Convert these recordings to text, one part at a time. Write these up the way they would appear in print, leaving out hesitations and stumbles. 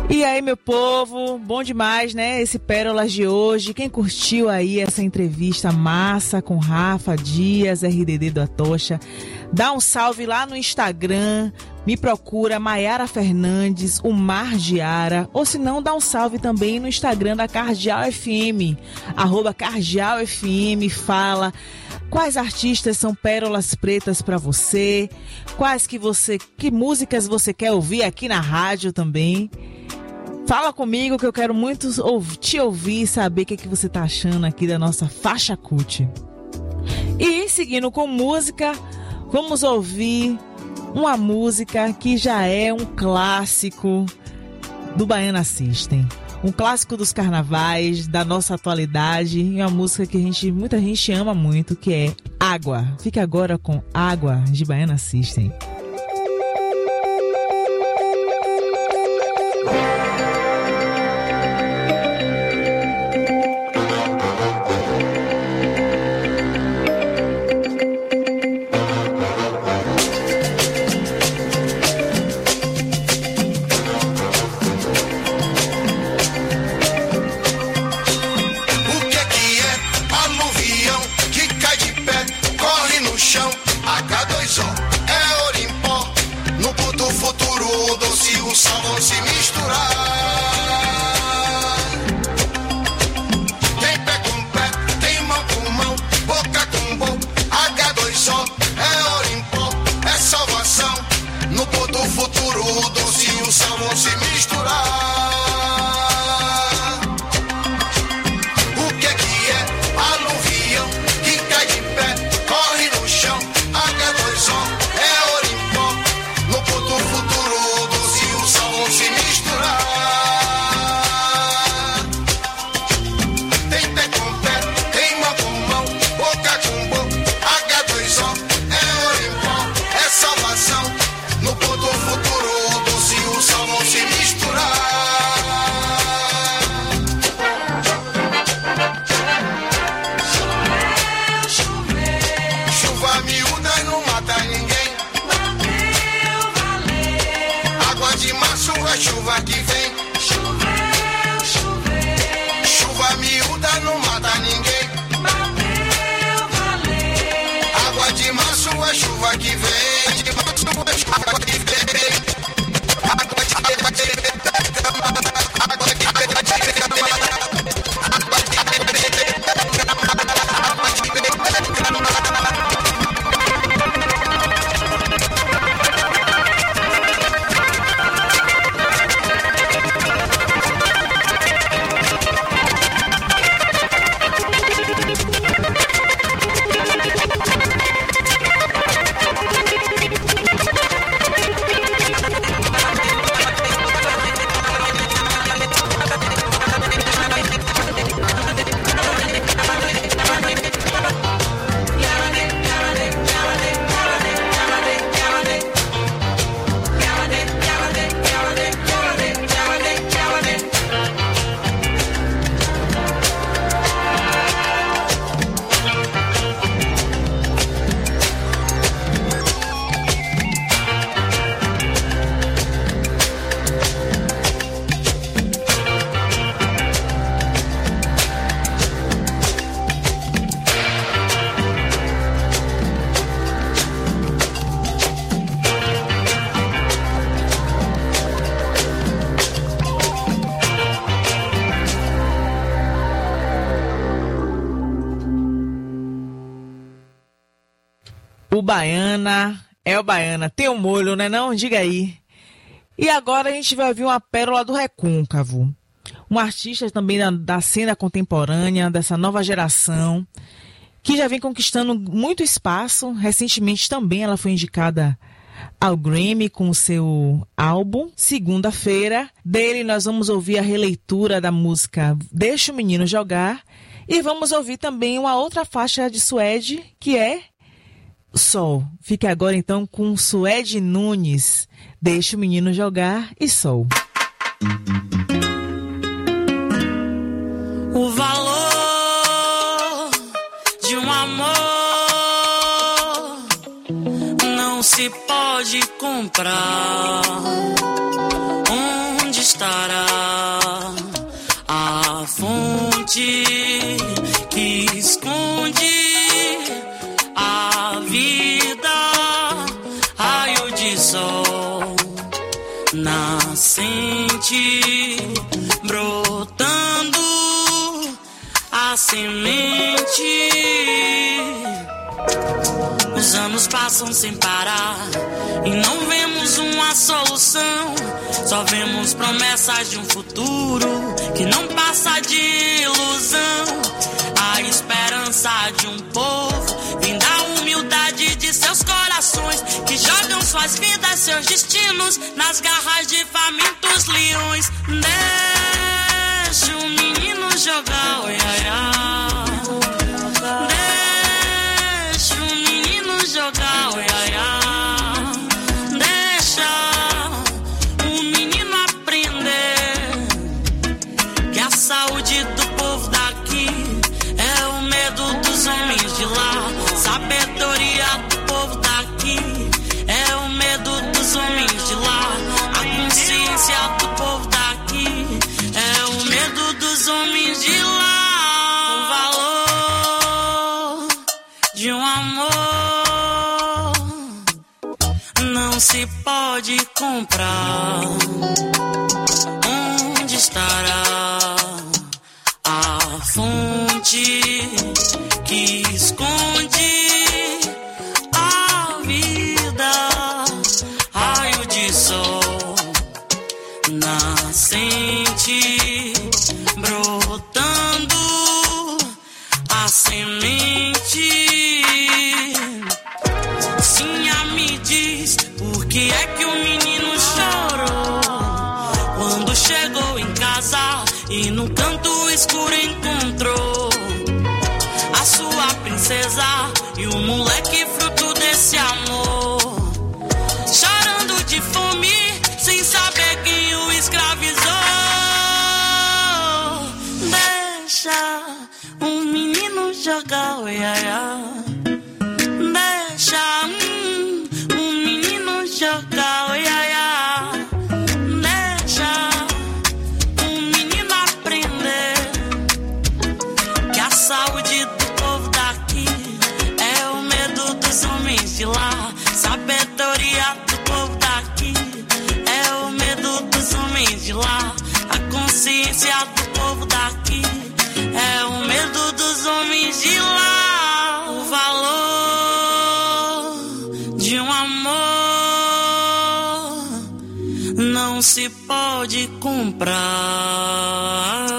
E aí, meu povo, bom demais, né? Esse Pérolas de hoje. Quem curtiu aí essa entrevista massa com Rafa Dias, RDD do Atocha, dá um salve lá no Instagram, me procura Maiara Fernandes, o Margiara, ou se não, dá um salve também no Instagram da Cardial FM, @Cardial FM, fala quais artistas são pérolas pretas pra você, que músicas você quer ouvir aqui na rádio também. Fala comigo que eu quero muito te ouvir e saber o que você tá achando aqui da nossa faixa cult. E seguindo com música, vamos ouvir uma música que já é um clássico do Baiana System. Um clássico dos carnavais, da nossa atualidade, e uma música que muita gente ama muito, que é Água. Fique agora com Água, de Baiana System. O Baiana é o Baiana. Tem um molho, né não? Diga aí. E agora a gente vai ouvir uma pérola do Recôncavo. Um artista também da cena contemporânea, dessa nova geração, que já vem conquistando muito espaço. Recentemente também ela foi indicada ao Grammy com o seu álbum. Segunda-feira, dele nós vamos ouvir a releitura da música Deixa o Menino Jogar. E vamos ouvir também uma outra faixa de Suede, que é Sol. Fique agora então com Suede Nunes, Deixa o Menino Jogar e Sol. O valor de um amor não se pode comprar. Onde estará semente que esconde a vida, raio de sol nascente, brotando a semente. Os anos passam sem parar e não vemos uma solução. Só vemos promessas de um futuro que não passa de ilusão. A esperança de um povo vem da humildade de seus corações, que jogam suas vidas, seus destinos nas garras de famintos leões. Deixa o menino jogar, oi, ai, ai. Deixa o menino jogar, oi, ai, ai. Deixa o menino aprender que a saúde do povo daqui é o medo dos homens de lá. Sabedoria do povo daqui é o medo dos homens de lá. A consciência do povo daqui é o medo dos homens de lá. O valor de um amor não se pode comprar. Onde estará a fonte que esconde a vida, raio de sol nascente, brotando a semente. Sinha me diz por que é que o menino chorou quando chegou em casa e no canto escuro encontrou a sua princesa e o moleque fruto desse amor, chorando de fome sem saber quem o escravizou. Deixa o menino jogar, oi, ai, ai. Deixa o menino jogar, oi, ai, ai. Deixa o menino aprender que a saúde do povo daqui é o medo dos homens de lá. Sabedoria do povo daqui é o medo dos homens de lá. A consciência do povo daqui é o medo dos homens de lá. O valor de um amor não se pode comprar.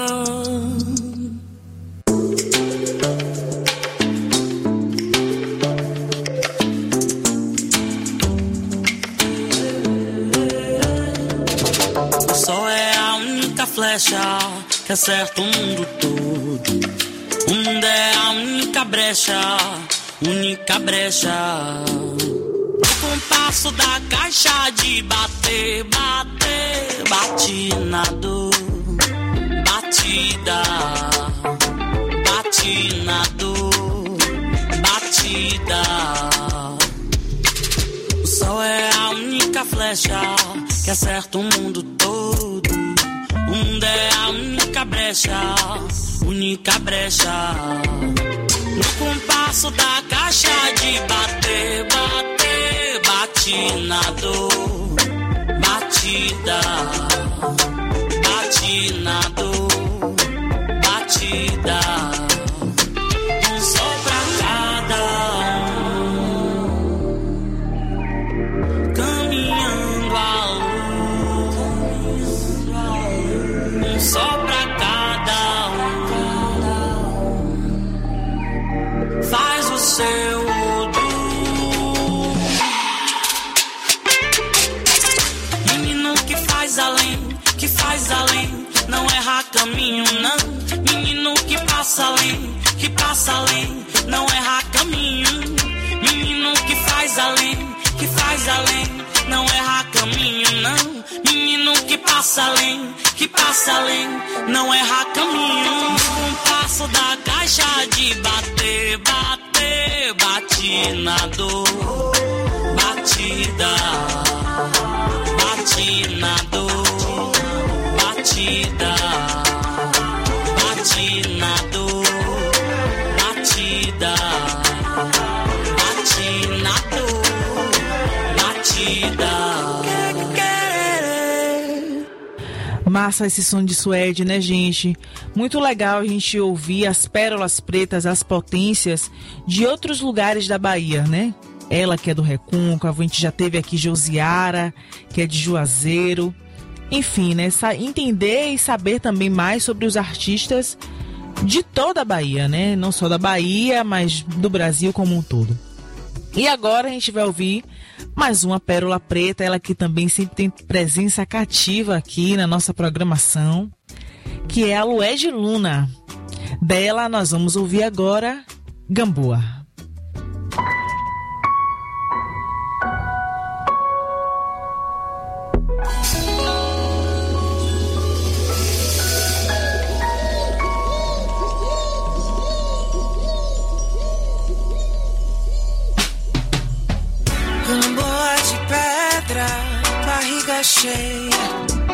O sol é a única flecha que acerta o mundo todo. O mundo é a única brecha, única brecha. O compasso da caixa de bater, bater, bate na dor. Batida, bate na dor, batida. O sol é a única flecha que acerta o mundo todo. O mundo é a única brecha, única brecha. No compasso da caixa de bater, bater, bate na dor. Batida, bate na dor. Batida. Um sol pra cada um, caminhando a luz. Um sol pra cada um, faz o seu do. Menino que faz além, que faz além, não erra caminho não. Menino que passa além, não erra caminho. Menino que faz além, não erra caminho não. Menino que passa além, não erra caminho. Um passo da caixa de bater, bater, bate na dor. Batida, bate na dor. Batida, bate na Massa esse som de Suede, né, gente? Muito legal a gente ouvir as pérolas pretas, as potências de outros lugares da Bahia, né? Ela que é do Recôncavo, a gente já teve aqui Josiara, que é de Juazeiro. Enfim, né? Entender e saber também mais sobre os artistas de toda a Bahia, né? Não só da Bahia, mas do Brasil como um todo. E agora a gente vai ouvir mais uma pérola preta, ela que também sempre tem presença cativa aqui na nossa programação, que é a Lued Luna. Dela nós vamos ouvir agora Gamboa. Gamboa de pedra, barriga cheia,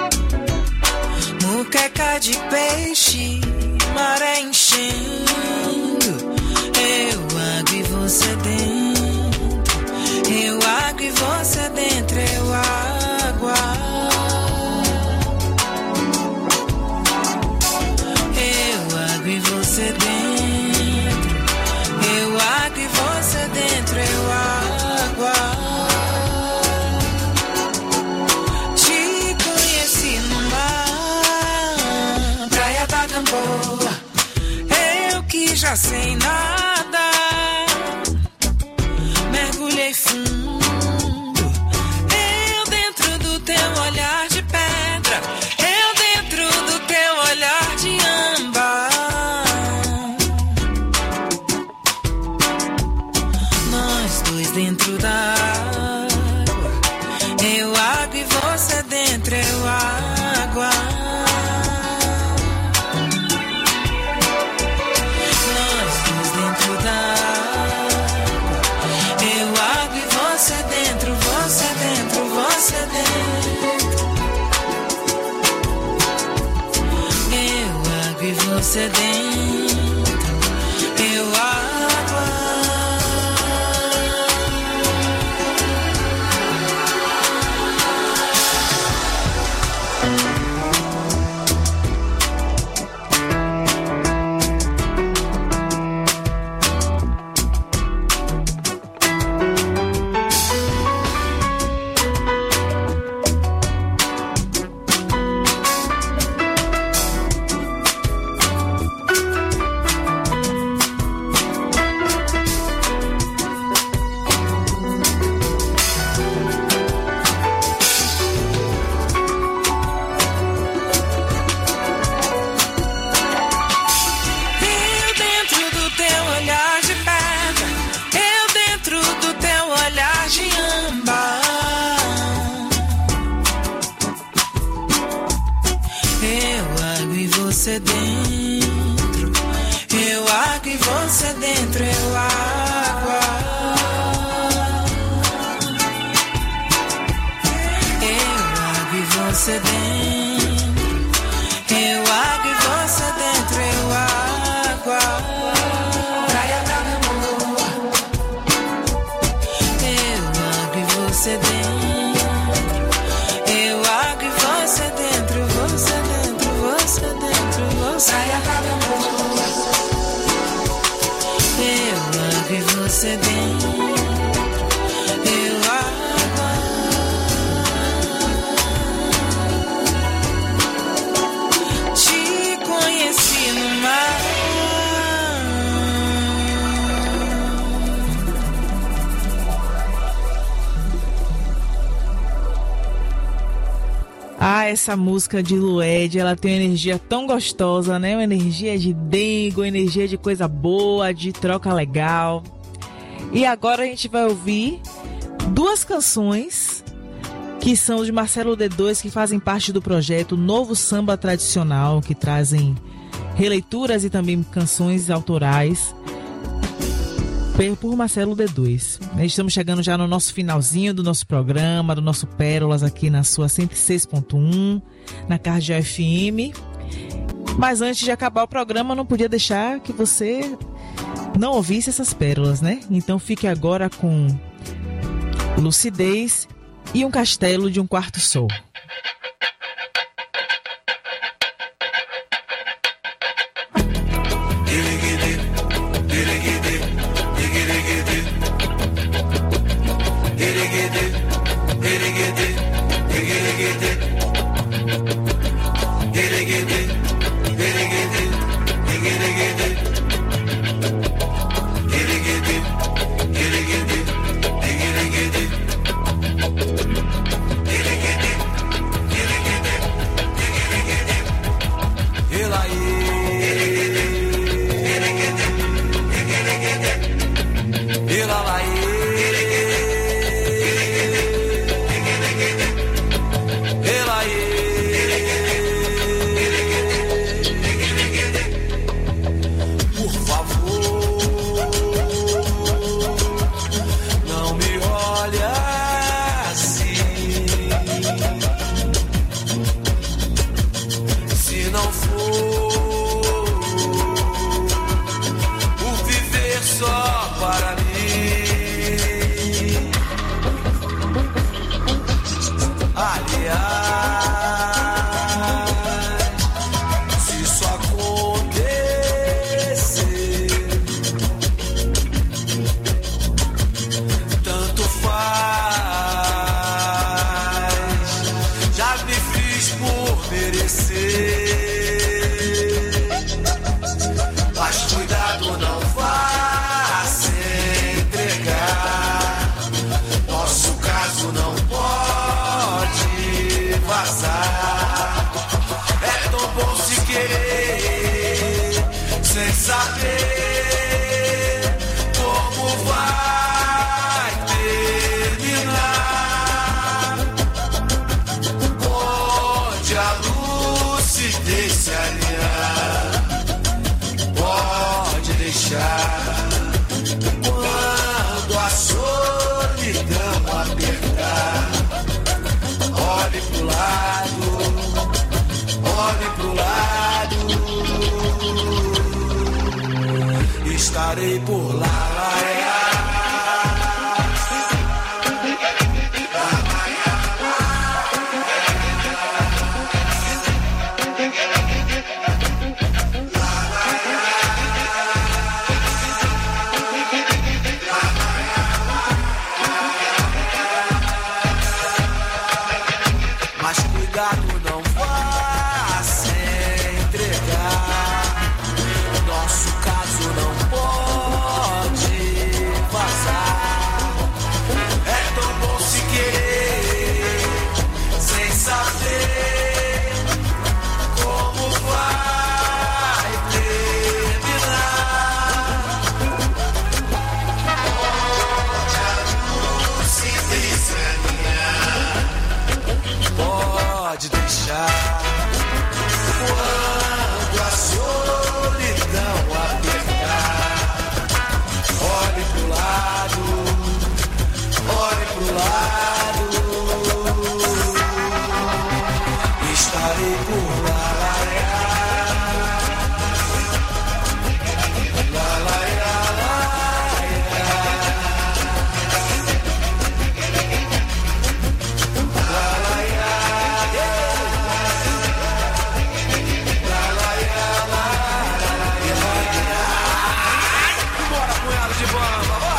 muqueca de peixe, maré enchendo. Eu água e você dentro, eu água e você dentro, eu água. Eu água e você dentro, eu água e você dentro, eu água. Eu que já sei nada, mergulhei fundo, eu dentro do teu olhar de pedra, eu dentro do teu olhar de âmbar, nós dois dentro da água, eu água e você dentro, eu água. Você dentro, eu água. Você dentro, eu água e você dentro, eu água. Eu água e você dentro, eu água e você dentro, eu água. Praia da Gamboa, eu água e você dentro, eu água e você dentro, você dentro, você dentro. Praia da Gamboa, eu água e você dentro, eu água. Te conheci no mar. Ah, essa música de Lued, ela tem uma energia tão gostosa, né? Uma energia de dengo, uma energia de coisa boa, de troca legal. E agora a gente vai ouvir duas canções que são de Marcelo D2, que fazem parte do projeto Novo Samba Tradicional, que trazem releituras e também canções autorais por Marcelo D2. Estamos chegando já no nosso finalzinho do nosso programa, do nosso Pérolas aqui na sua 106.1, na Cardeal FM. Mas antes de acabar o programa, não podia deixar que você não ouvisse essas pérolas, né? Então fique agora com Lucidez e Um Castelo de um Quarto Sol. Estarei por lá. Mas cuidado, não vá se entregar. Nosso caso não pode vazar. É tão bom se querer sem saber como vai terminar. Pode a lucidez alinhar, pode deixar. Quando a solidão apertar, olhe pro lado, olhe pro lado. Estarei por lá, lá, lá, lá, bora com ela de bamba, vai!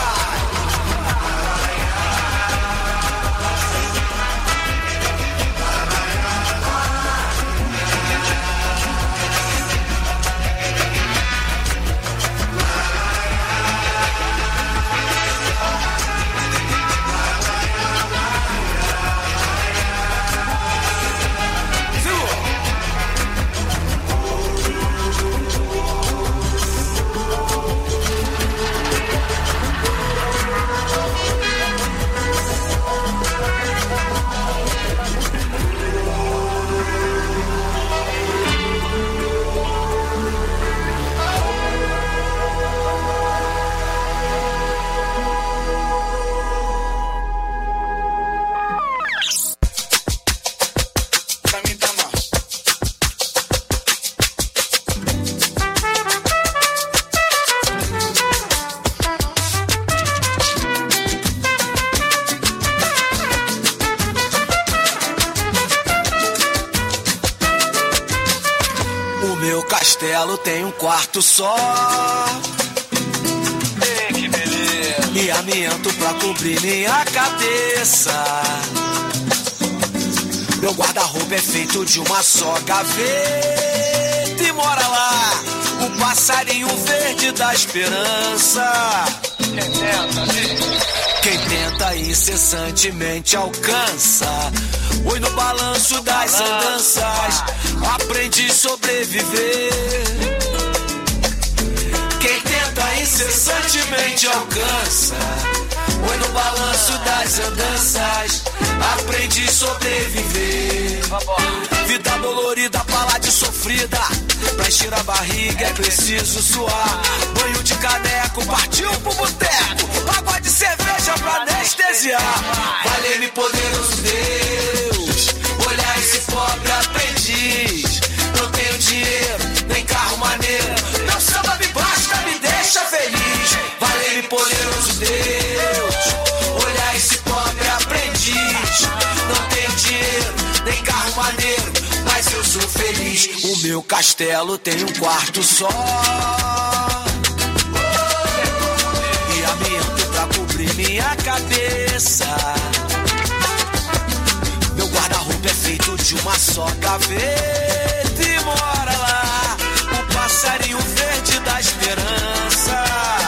O meu castelo tem um quarto só. Ei, que beleza. E amianto pra cobrir minha cabeça. Meu guarda-roupa é feito de uma só gaveta e mora lá o passarinho verde da esperança. Quem tenta incessantemente alcança. Oi, no balanço das andanças aprendi a sobreviver. Quem tenta incessantemente alcança. Oi, no balanço das andanças aprendi a sobreviver. Vida dolorida, palavra sofrida. Pra encher a barriga é preciso suar. Banho de caneco, partiu pro boteco. Água de cerveja pra anestesiar. Valeu-me poderoso Deus. Olhar esse pobre aprendiz. Não tenho dinheiro, nem carro maneiro. Meu samba me basta, me deixa feliz. Valeu-me poderoso Deus. Olhar esse pobre aprendiz. Não tenho dinheiro, nem carro maneiro, mas eu sou feliz. O meu castelo tem um quarto só e amianto pra cobrir minha cabeça. Meu guarda-roupa é feito de uma só gaveta e mora lá o passarinho verde da esperança.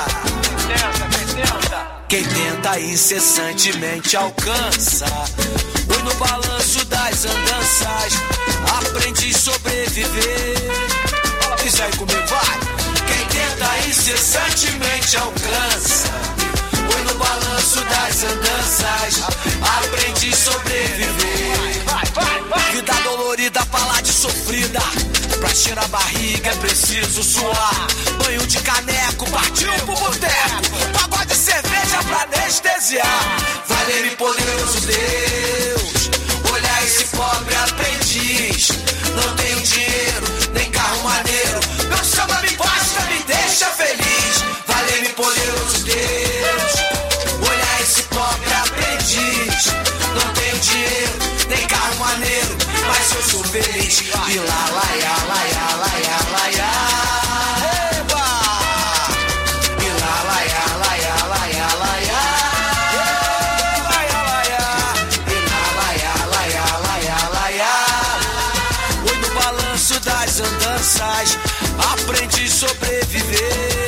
Quem tenta incessantemente alcança. Oi, no balanço das andanças aprendi a sobreviver. Diz aí comigo, vai. Quem tenta incessantemente alcança. Oi, no balanço das andanças aprendi a sobreviver. Vida dolorida, palavra sofrida. Pra encher a barriga é preciso suar. Banho de caneco, partiu pro boteco. Pagode de cerveja pra anestesiar. Valeu-me poderoso Deus. Olhar esse pobre aprendiz. Não tenho dinheiro, nem carro maneiro. Meu samba me basta, me deixa feliz. Valeu-me poderoso Deus. Olhar esse pobre aprendiz. Não tenho dinheiro, nem carro maneiro, mas eu sou feliz. E lá, lá, ia, lá, ia, lá, ia, lá, ia. Eba! E lá, lá, ia, lá, ia, lá, ia, lá, ia. Lá, ia, lá, ia. E lá, lá, ia, lá, ia, lá, ia, lá, ia. Oi, no balanço das andanças aprendi a sobreviver.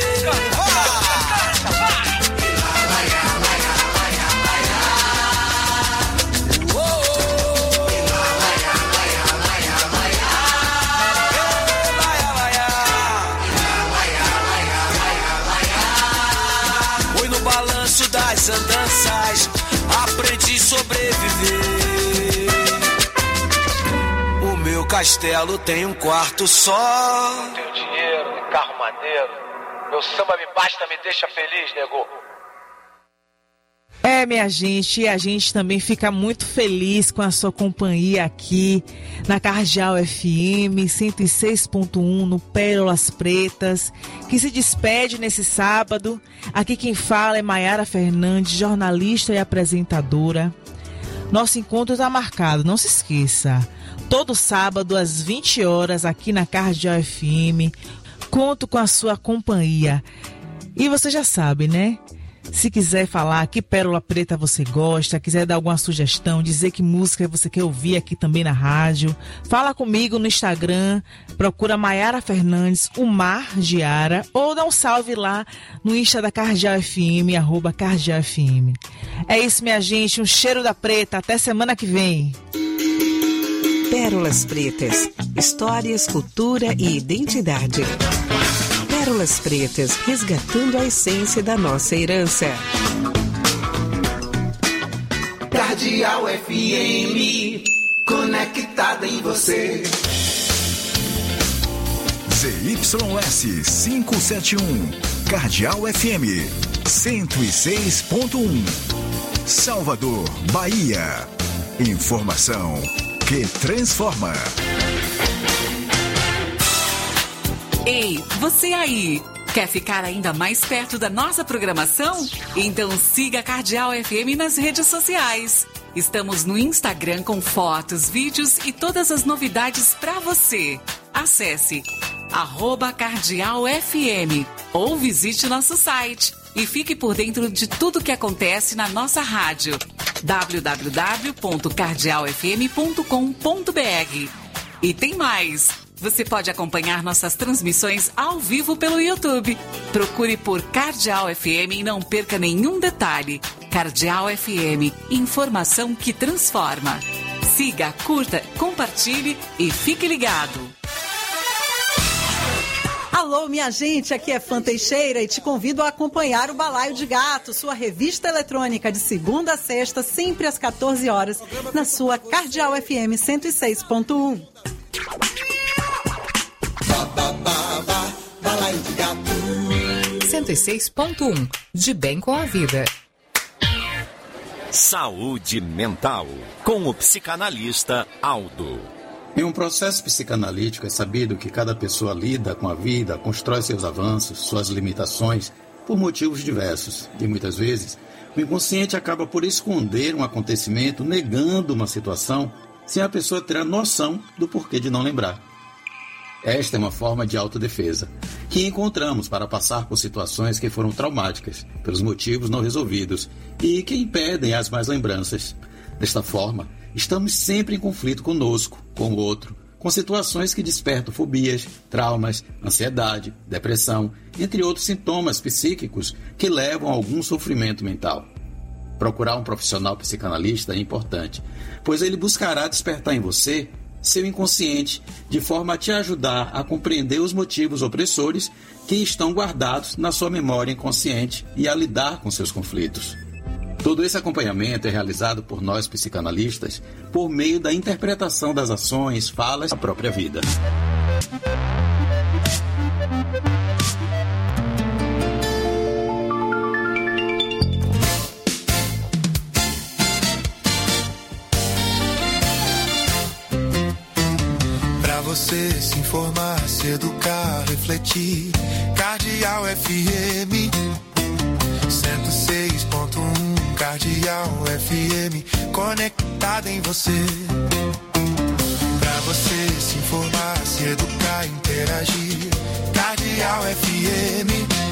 Das andanças aprendi a sobreviver. O meu castelo tem um quarto só. Não tenho dinheiro, nem carro maneiro. Meu samba me basta, me deixa feliz, nego. É, minha gente, e a gente também fica muito feliz com a sua companhia aqui na Cardeal FM 106.1 no Pérolas Pretas, que se despede nesse sábado. Aqui quem fala é Maiara Fernandes, jornalista e apresentadora. Nosso encontro está marcado, não se esqueça. Todo sábado às 20 horas aqui na Cardeal FM. Conto com a sua companhia. E você já sabe, né? Se quiser falar que Pérola Preta você gosta, quiser dar alguma sugestão, dizer que música você quer ouvir aqui também na rádio, fala comigo no Instagram, procura Maiara Fernandes, o Mar Giara, ou dá um salve lá no Insta da Cardeal FM, @CardealFM. É isso, minha gente, um cheiro da preta, até semana que vem. Pérolas Pretas, histórias, cultura e identidade. Pérolas Pretas, resgatando a essência da nossa herança. Cardeal FM, conectada em você. ZYS 571, Cardeal FM 106.1, Salvador, Bahia. Informação que transforma. Ei, você aí, quer ficar ainda mais perto da nossa programação? Então siga a Cardeal FM nas redes sociais. Estamos no Instagram com fotos, vídeos e todas as novidades para você. Acesse @CardealFM ou visite nosso site e fique por dentro de tudo que acontece na nossa rádio. www.cardealfm.com.br. E tem mais! Você pode acompanhar nossas transmissões ao vivo pelo YouTube. Procure por Cardeal FM e não perca nenhum detalhe. Cardeal FM, informação que transforma. Siga, curta, compartilhe e fique ligado. Alô, minha gente, aqui é Fã Teixeira e te convido a acompanhar o Balaio de Gato, sua revista eletrônica de segunda a sexta, sempre às 14 horas, na sua Cardeal FM 106.1. Balaio de Gato 106.1, de bem com a vida. Saúde mental, com o psicanalista Aldo. Em um processo psicanalítico é sabido que cada pessoa lida com a vida, constrói seus avanços, suas limitações, por motivos diversos. E muitas vezes, o inconsciente acaba por esconder um acontecimento, negando uma situação, sem a pessoa ter a noção do porquê de não lembrar. Esta é uma forma de autodefesa, que encontramos para passar por situações que foram traumáticas, pelos motivos não resolvidos, e que impedem as más lembranças. Desta forma, estamos sempre em conflito conosco, com o outro, com situações que despertam fobias, traumas, ansiedade, depressão, entre outros sintomas psíquicos que levam a algum sofrimento mental. Procurar um profissional psicanalista é importante, pois ele buscará despertar em você seu inconsciente, de forma a te ajudar a compreender os motivos opressores que estão guardados na sua memória inconsciente e a lidar com seus conflitos. Todo esse acompanhamento é realizado por nós psicanalistas por meio da interpretação das ações, falas da própria vida. Você se informar, se educar, refletir. Cardeal FM 106.1. Cardeal FM conectada em você. Pra você se informar, se educar, interagir. Cardeal FM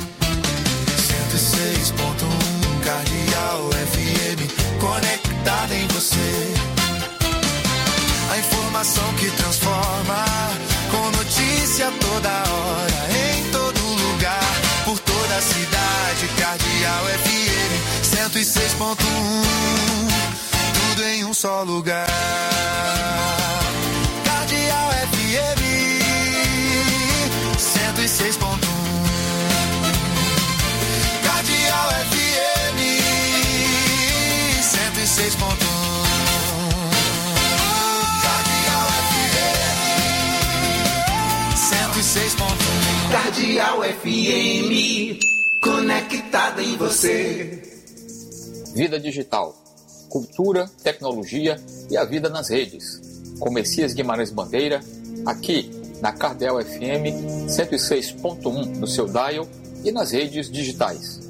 106.1. Cardeal FM conectada em você. A informação que transforma, com notícia toda hora, em todo lugar, por toda a cidade. Cardeal FM 106.1, tudo em um só lugar. Cardeal FM 106.1. Cardeal FM 106.1. Cardeal FM, conectada em você. Vida digital, cultura, tecnologia e a vida nas redes. Com Messias Guimarães Bandeira, aqui na Cardeal FM 106.1 no seu dial e nas redes digitais.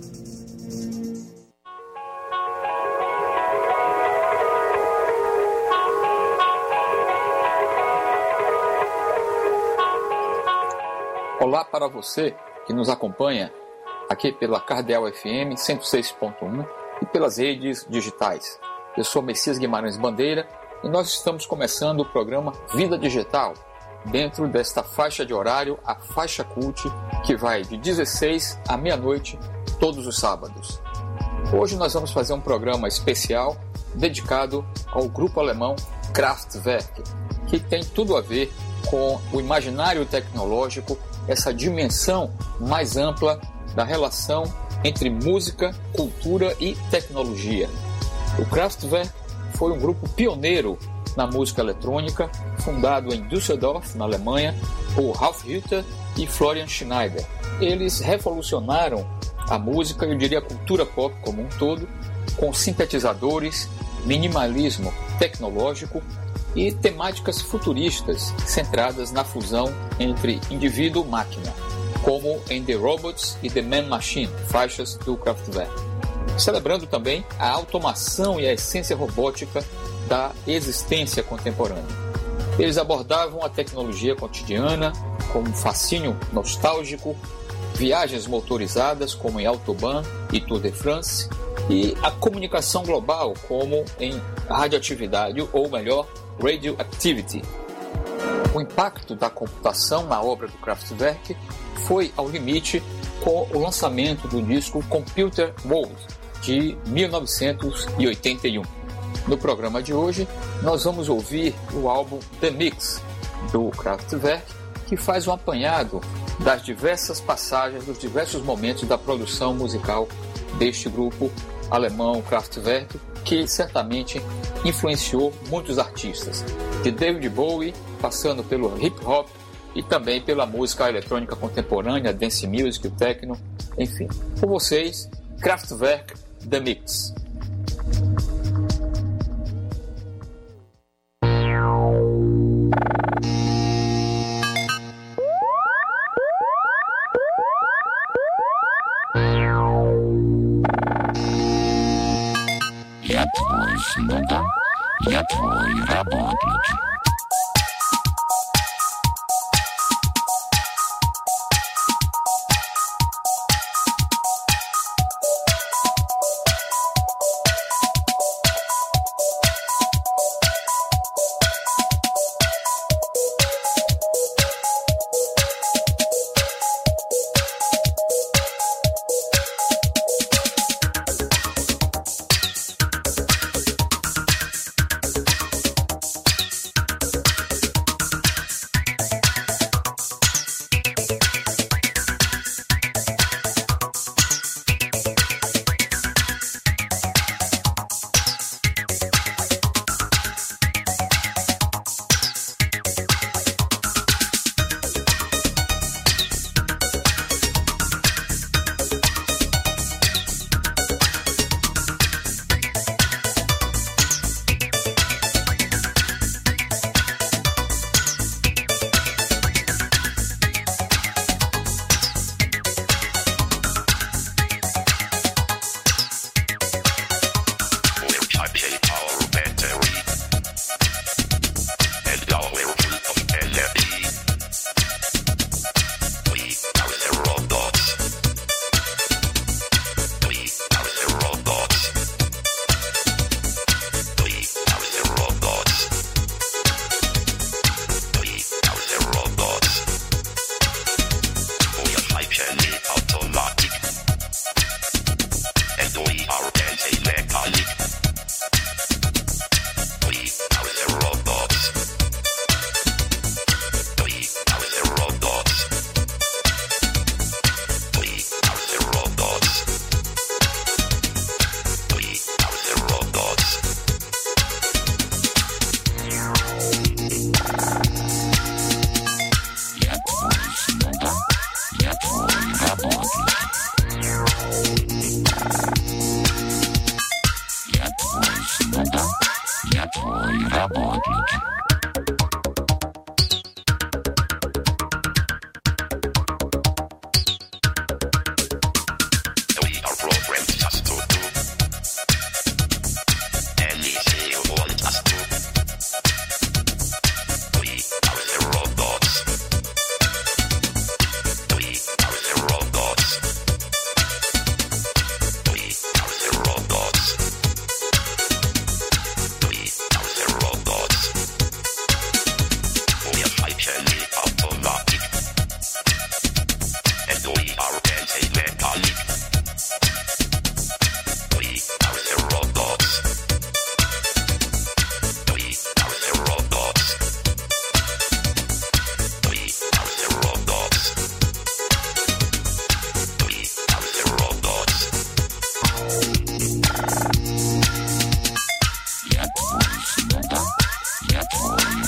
Olá para você que nos acompanha aqui pela Cardeal FM 106.1 e pelas redes digitais. Eu sou Messias Guimarães Bandeira e nós estamos começando o programa Vida Digital, dentro desta faixa de horário, a faixa Cult, que vai de 16 à meia-noite, todos os sábados. Hoje nós vamos fazer um programa especial dedicado ao grupo alemão Kraftwerk, que tem tudo a ver com o imaginário tecnológico, essa dimensão mais ampla da relação entre música, cultura e tecnologia. O Kraftwerk foi um grupo pioneiro na música eletrônica, fundado em Düsseldorf, na Alemanha, por Ralf Hütter e Florian Schneider. Eles revolucionaram a música, eu diria a cultura pop como um todo, com sintetizadores, minimalismo tecnológico e temáticas futuristas centradas na fusão entre indivíduo e máquina, como em The Robots e The Man Machine, faixas do Kraftwerk. Celebrando também a automação e a essência robótica da existência contemporânea. Eles abordavam a tecnologia cotidiana como um fascínio nostálgico, viagens motorizadas como em Autobahn e Tour de France, e a comunicação global, como em radioatividade, ou melhor, radioactivity. O impacto da computação na obra do Kraftwerk foi ao limite com o lançamento do disco Computer World, de 1981. No programa de hoje, nós vamos ouvir o álbum The Mix, do Kraftwerk, que faz um apanhado das diversas passagens, dos diversos momentos da produção musical deste grupo alemão Kraftwerk, que certamente influenciou muitos artistas, de David Bowie, passando pelo hip hop e também pela música eletrônica contemporânea, dance music, o techno, enfim. Com vocês, Kraftwerk, The Mix. Я твой слуга, я твой работник. Can